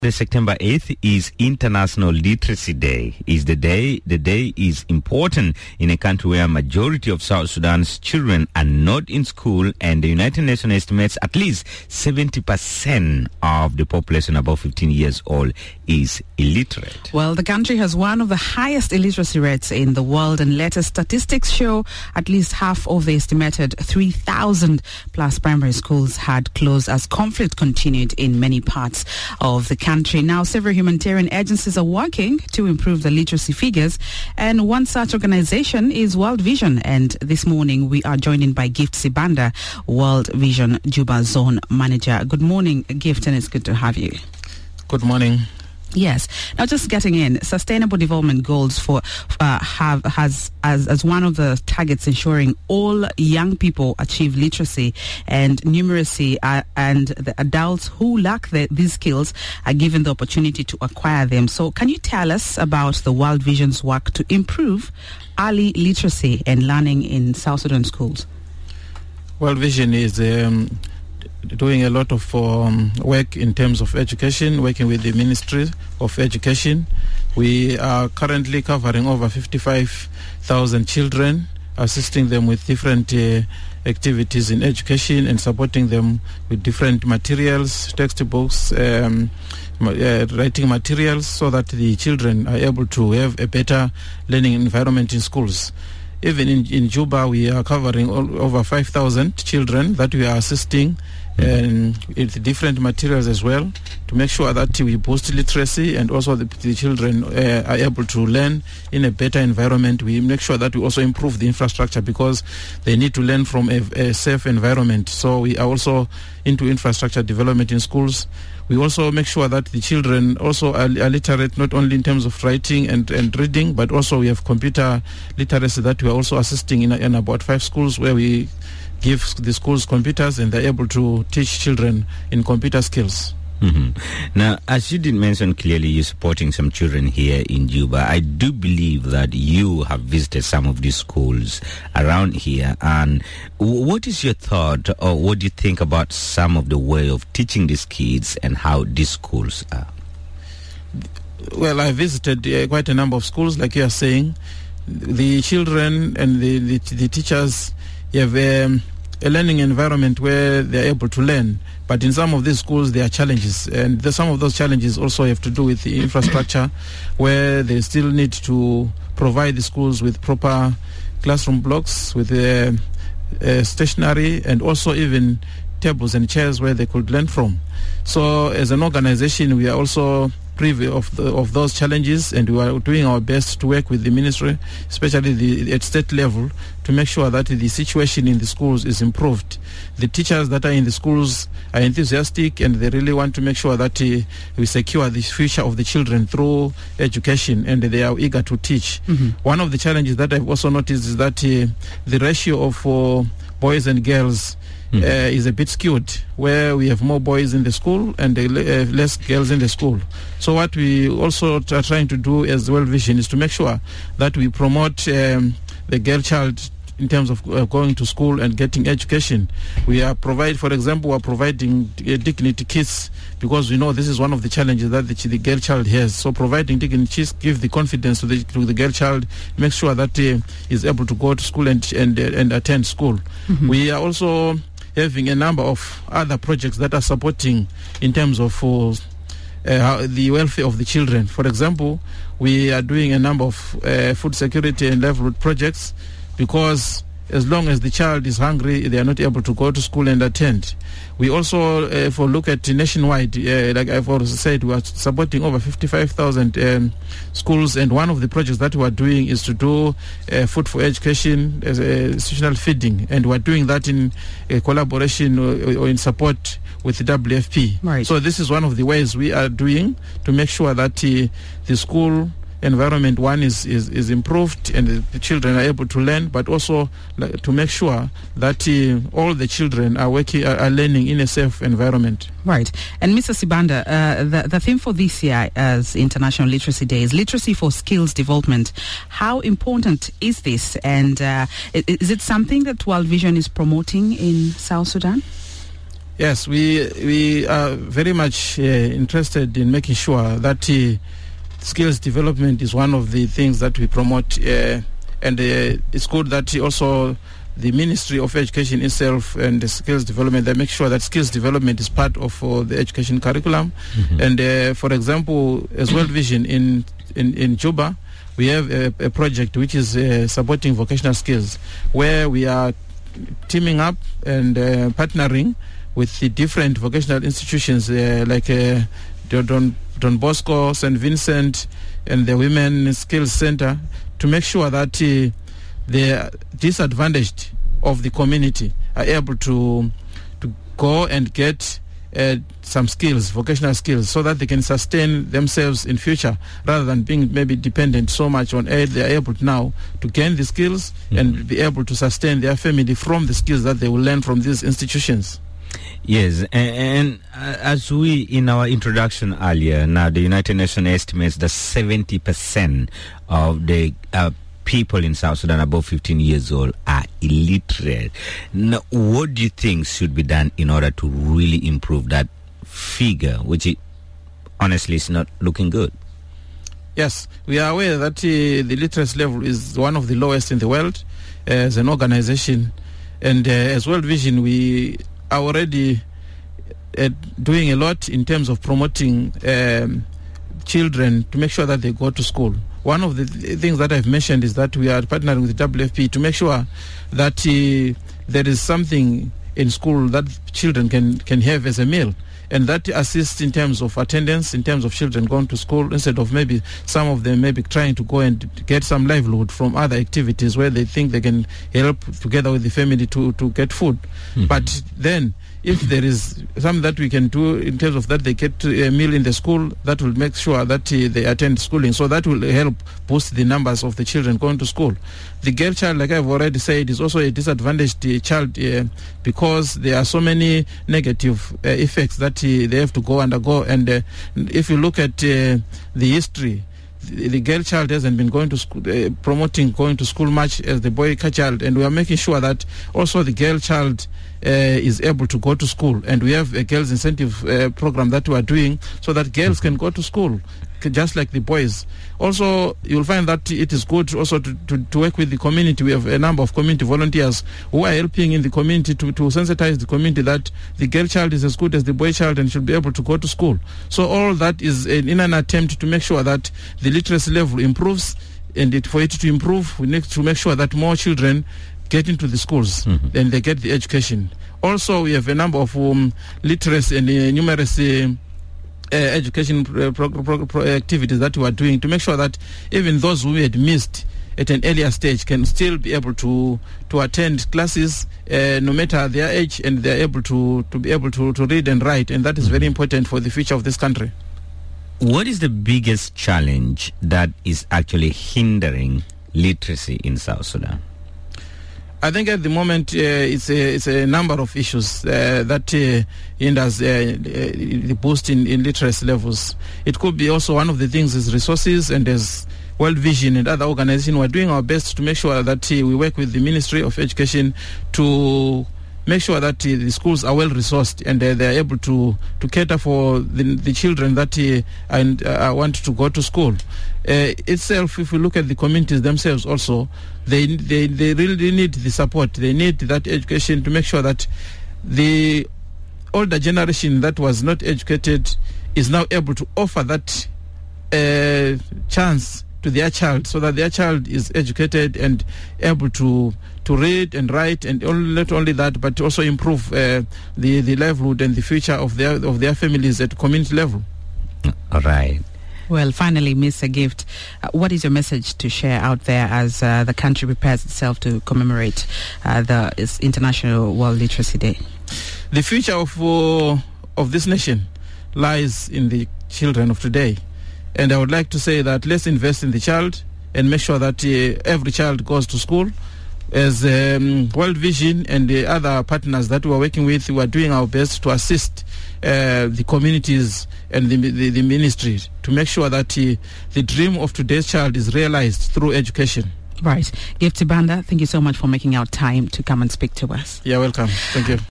The September 8th is International Literacy Day. The day is important in a country where a majority of South Sudan's children are not in school, and the United Nations estimates at least 70% of the population above 15 years old is illiterate. Well, the country has one of the highest illiteracy rates in the world, and latest statistics show at least half of the estimated 3,000 plus primary schools had closed as conflict continued in many parts of the country. Now, several humanitarian agencies are working to improve the literacy figures, and one such organization is World Vision. And this morning we are joined in by Gift Sibanda, World Vision Juba Zone Manager. Good morning, Gift, and it's good to have you. Good morning. Yes. Now, just getting in, Sustainable Development Goals has as one of the targets ensuring all young people achieve literacy and numeracy, and the adults who lack these skills are given the opportunity to acquire them. So, can you tell us about the World Vision's work to improve early literacy and learning in South Sudan schools? World Vision is doing a lot of work in terms of education, working with the Ministry of Education. We are currently covering over 55,000 children, assisting them with different activities in education and supporting them with different materials, textbooks, writing materials, so that the children are able to have a better learning environment in schools. Even in Juba, we are covering over 5,000 children that we are assisting and with different materials as well, to make sure that we boost literacy and also the children are able to learn in a better environment. We make sure that we also improve the infrastructure, because they need to learn from a safe environment. So we are also into infrastructure development in schools. We also make sure that the children also are literate, not only in terms of writing and reading, but also we have computer literacy that we are also assisting in about 5 schools, where we give the schools computers and they're able to teach children in computer skills. Mm-hmm. Now, as you did mention clearly, you're supporting some children here in Juba. I do believe that you have visited some of these schools around here. And what is your thought, or what do you think about some of the way of teaching these kids and how these schools are? Well, I visited quite a number of schools, like you are saying. The children and the teachers have a learning environment where they're able to learn. But in some of these schools, there are challenges. And some of those challenges also have to do with the infrastructure, where they still need to provide the schools with proper classroom blocks, with stationery, and also even tables and chairs where they could learn from. So as an organization, we are also privy of those challenges, and we are doing our best to work with the ministry, especially at state level, to make sure that the situation in the schools is improved. The teachers that are in the schools are enthusiastic, and they really want to make sure that we secure the future of the children through education, and they are eager to teach. Mm-hmm. One of the challenges that I've also noticed is that the ratio of boys and girls is a bit skewed, where we have more boys in the school and less girls in the school. So what we also are trying to do as World Vision is to make sure that we promote the girl child in terms of going to school and getting education. We are providing dignity kits, because we know this is one of the challenges that the girl child has. So providing dignity kits give the confidence to the girl child, make sure that is able to go to school and attend school. Mm-hmm. We are also having a number of other projects that are supporting in terms of the welfare of the children. For example, we are doing a number of food security and livelihood projects, because as long as the child is hungry, they are not able to go to school and attend. We also, if we look at nationwide, like I've already said, we are supporting over 55,000 schools, and one of the projects that we are doing is to do food for education, as institutional feeding, and we are doing that in collaboration or in support with the WFP. Right. So this is one of the ways we are doing to make sure that the school environment is improved and the children are able to learn, but also to make sure that all the children are learning in a safe environment. Right. And Mr. Sibanda, the theme for this year as International Literacy Day is literacy for skills development. How important is this, and is it something that World Vision is promoting in South Sudan? Yes, we are very much interested in making sure that skills development is one of the things that we promote, and it's good that also the Ministry of Education itself and the skills development, they make sure that skills development is part of the education curriculum. And for example, as World Vision in Juba, we have a project which is supporting vocational skills, where we are teaming up and partnering with the different vocational institutions like Don Bosco, St. Vincent, and the Women Skills Center, to make sure that the disadvantaged of the community are able to go and get some skills, vocational skills, so that they can sustain themselves in future, rather than being maybe dependent so much on aid. They are able now to gain the skills and be able to sustain their family from the skills that they will learn from these institutions. Yes, and as we, in our introduction earlier, now the United Nations estimates that 70% of the people in South Sudan above 15 years old are illiterate. Now, what do you think should be done in order to really improve that figure, which honestly is not looking good? Yes, we are aware that the literacy level is one of the lowest in the world as an organization, and as World Vision, we are already doing a lot in terms of promoting children to make sure that they go to school. One of the things that I've mentioned is that we are partnering with the WFP to make sure that there is something in school that children can have as a meal, and that assists in terms of attendance, in terms of children going to school, instead of maybe some of them maybe trying to go and get some livelihood from other activities where they think they can help together with the family to get food. But then, if there is something that we can do in terms of that they get a meal in the school, that will make sure that they attend schooling. So that will help boost the numbers of the children going to school. The girl child, like I've already said, is also a disadvantaged child because there are so many negative effects that they have to go undergo. And if you look at the history, the girl child hasn't been going to school, promoting going to school much as the boy child, and we are making sure that also the girl child is able to go to school, and we have a girls incentive program that we are doing so that girls can go to school just like the boys. Also, you'll find that it is good also to work with the community. We have a number of community volunteers who are helping in the community to sensitize the community that the girl child is as good as the boy child and should be able to go to school. So all that is in an attempt to make sure that the literacy level improves, and for it to improve, we need to make sure that more children get into the schools and they get the education. Also, we have a number of literacy and numeracy education activities that we are doing to make sure that even those who had missed at an earlier stage can still be able to attend classes no matter their age, and they are able to be able to read and write, and that is very important for the future of this country. What is the biggest challenge that is actually hindering literacy in South Sudan? I think at the moment it's a number of issues that hinders the boost in literacy levels. It could be also one of the things is resources, and as World Vision and other organizations, we're doing our best to make sure that we work with the Ministry of Education to make sure that the schools are well resourced and they are able to cater for the children that want to go to school. Itself, if we look at the communities themselves also, they really need the support. They need that education to make sure that the older generation that was not educated is now able to offer that chance to their child, so that their child is educated and able to read and write, and not only that, but also improve the livelihood and the future of their families at community level. All right. Well, finally, Mr. Gift, what is your message to share out there as the country prepares itself to commemorate the International World Literacy Day? The future of this nation lies in the children of today. And I would like to say that let's invest in the child and make sure that every child goes to school. As World Vision and the other partners that we are working with, we are doing our best to assist the communities and the ministry to make sure that the dream of today's child is realized through education. Right. Gift Sibanda, thank you so much for making our time to come and speak to us. You're welcome. Thank you.